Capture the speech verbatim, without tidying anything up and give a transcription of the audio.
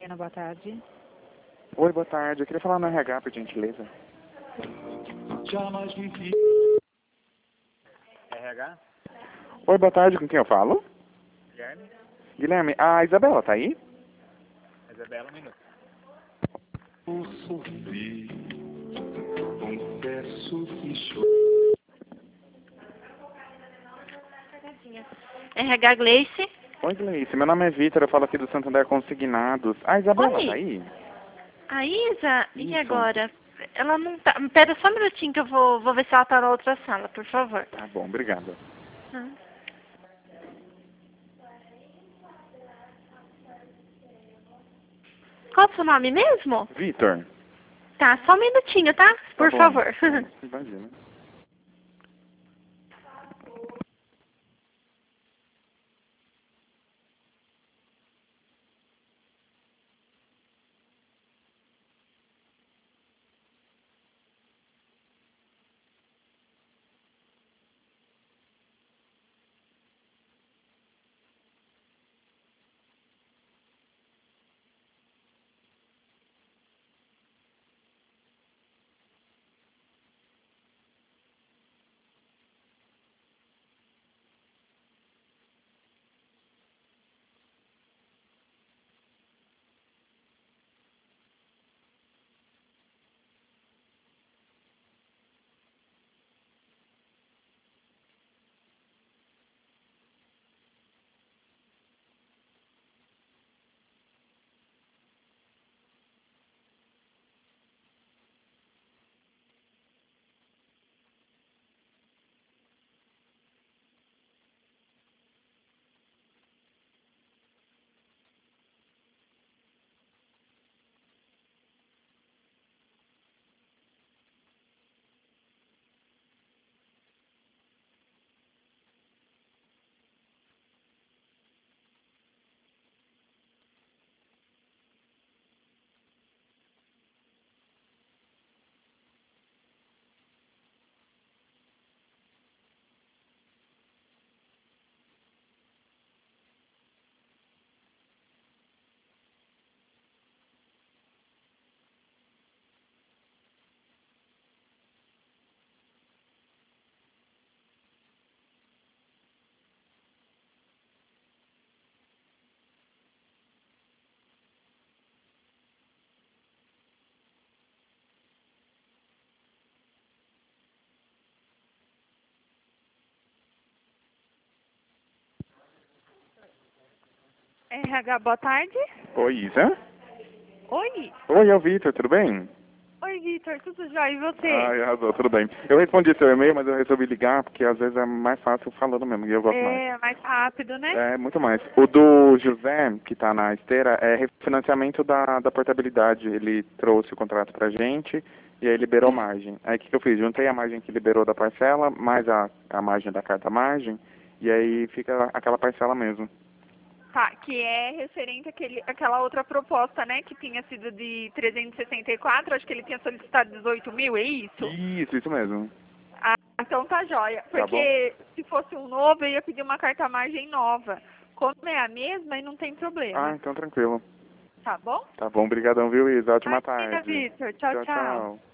Ana, boa tarde. Oi, boa tarde. Eu queria falar no R H, por gentileza. R H? Oi, boa tarde. Com quem eu falo? Guilherme? Guilherme. A Isabela tá aí? Isabela, um minuto. Sorri, confesso que choro. R H Gleice. Oi, Gleice. Meu nome é Vitor. Eu falo aqui do Santander Consignados. A Isabela Oi. tá aí? A Isa, e Isso. agora? Ela não tá. Pera só um minutinho que eu vou, vou ver se ela tá na outra sala, por favor. Tá bom, obrigado. Hum. Qual é o seu nome mesmo? Vitor. Tá, só um minutinho, tá? Por Tá bom. favor. Imagina. R H, boa tarde. Oi, Isa. Oi. Oi, é o Vitor. Tudo bem? Oi, Vitor, tudo jóia? E você? Ai, arrasou. Tudo bem. Eu respondi seu e-mail, mas eu resolvi ligar porque às vezes é mais fácil falando mesmo e eu gosto mais. É, mais rápido, né? É, muito mais. O do José, que está na esteira, é refinanciamento da, da portabilidade. Ele trouxe o contrato pra gente e aí liberou margem. Aí o que, que eu fiz? Juntei a margem que liberou da parcela, mais a, a margem da carta margem, e aí fica aquela parcela mesmo. Tá, que é referente àquele, àquela outra proposta, né? Que tinha sido de trezentos e sessenta e quatro, acho que ele tinha solicitado dezoito mil, é isso? Isso, isso mesmo. Ah, então tá jóia. Tá Porque se fosse um novo, eu ia pedir uma carta margem nova. Como é a mesma, aí não tem problema. Ah, então tranquilo. Tá bom? Tá bom, brigadão, viu, Isa? Ótima Imagina, tarde. Vitor. Tchau, Tchau, tchau. tchau.